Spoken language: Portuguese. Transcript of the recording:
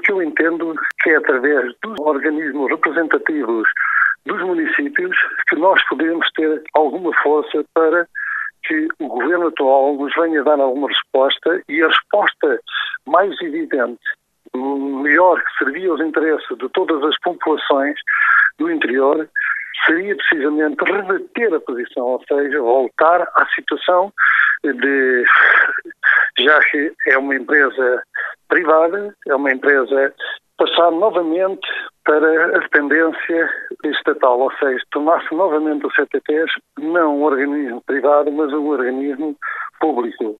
porque eu entendo que é através dos organismos representativos dos municípios que nós podemos ter alguma força para que o governo atual nos venha dar alguma resposta, e a resposta mais evidente, melhor, que servia aos interesses de todas as populações do interior, seria precisamente reverter a posição, ou seja, voltar à situação de, já que é uma empresa privada, é uma empresa, passar novamente para a dependência estatal, ou seja, tornar-se novamente o CTTs não um organismo privado, mas um organismo público.